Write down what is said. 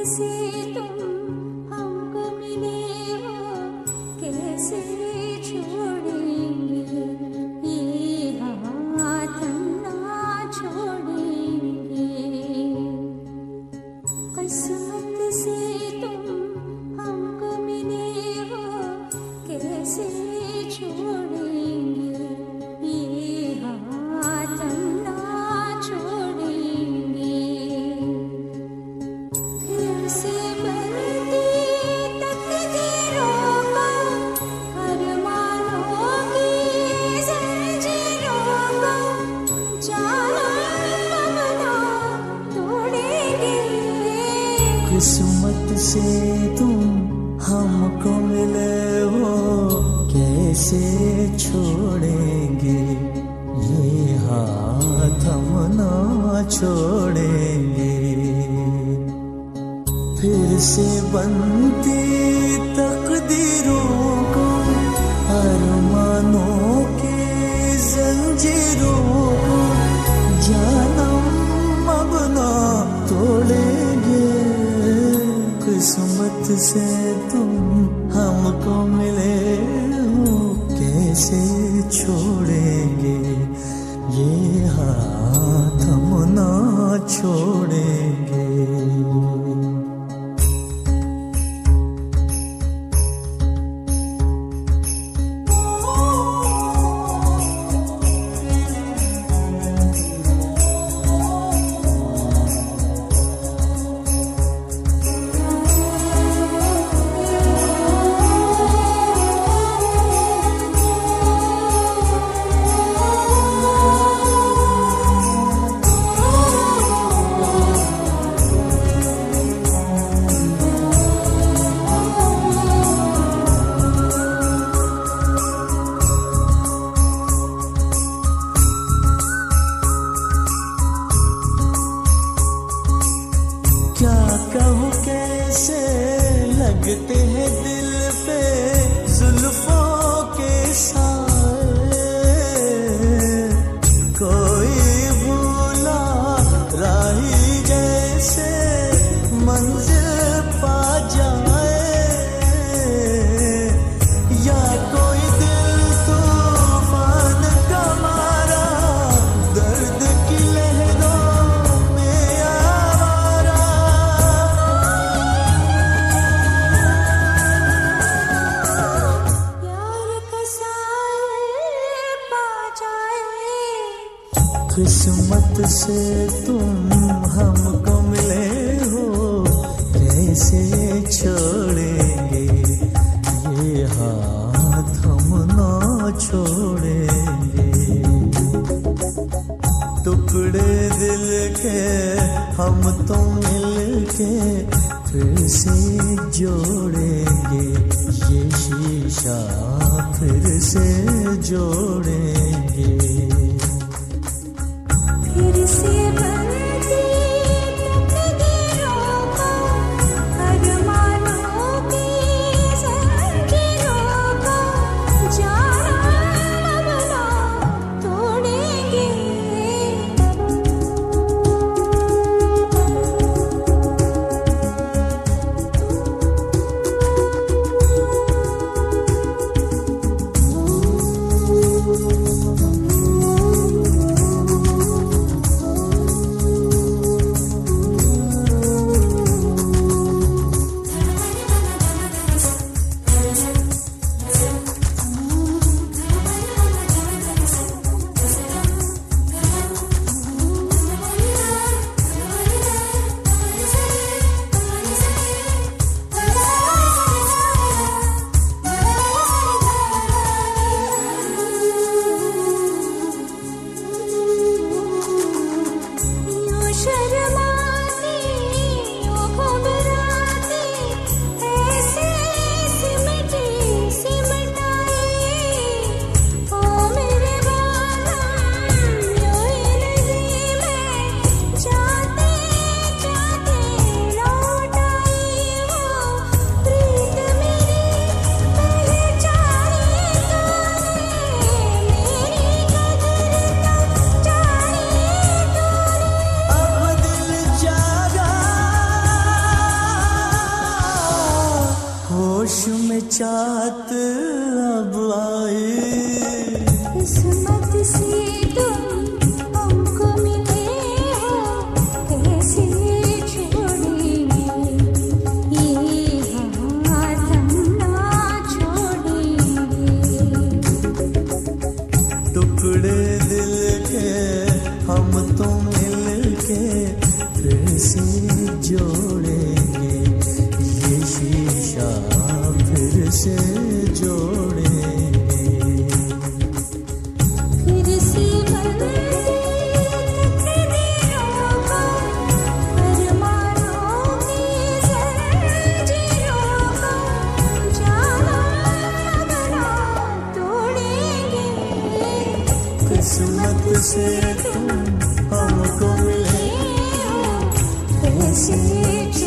से तुम हमको मिले हो, कैसे छोड़ेंगे ये हाथ ना छोड़ेंगे। किस्मत से तुम हमको मिले हो, कैसे छोड़ेंगे ये हाथ ना छोड़ेंगे। फिर से बनती तकदीरों को, अरमानों की जंजीरों को, जानम अपना तोड़ेंगे। किस्मत से तुम हमको मिले हो, कैसे छोड़ेंगे ये हाथ हम ना छोड़ेंगे। फिर से बनती तकदीरों को, अरमानों की जंजीरों को, जानम अब ना तोड़ेंगे। किस्मत से तुम हमको मिले हो, कैसे छोड़ेंगे ये हाथ हम ना छोड़ेंगे। क्या कहूँ कैसे लगते हैं दिल पे जुल्फों के साए, कोई भूला राही जैसे मंजिल पा जाए, या कोई दिल तूफान का मारा दर्द की लहरों में आवारा। यार का साए पा जाए। किस्मत से तुम हमको मिले हो, कैसे छोड़ेंगे ये हाथ हम ना छोड़ेंगे। टुकड़े दिल के हम तुम मिलके फिर से जोड़ेंगे, ये शीशा फिर से जोड़ेंगे। फिर से बनती तकदीरों को, अरमानों की जंजीरों को, जानम अपना तोड़ेंगे। होश में चाहत अब आई, किस्मत से तुम हमको मिले हो, कैसे छोड़ेंगे ये हाथ हम ना छोड़ेंगे। टुकड़े दिल के हम तुम मिल के फिर से जोड़ेंगे, ये शीशा फिर से जोड़ेंगे। फिर से तकदीरों को अरमानों की ज़ंजीरों को जाना बना तोड़ेंगे। किस्मत से तुम हमको मिले कैसे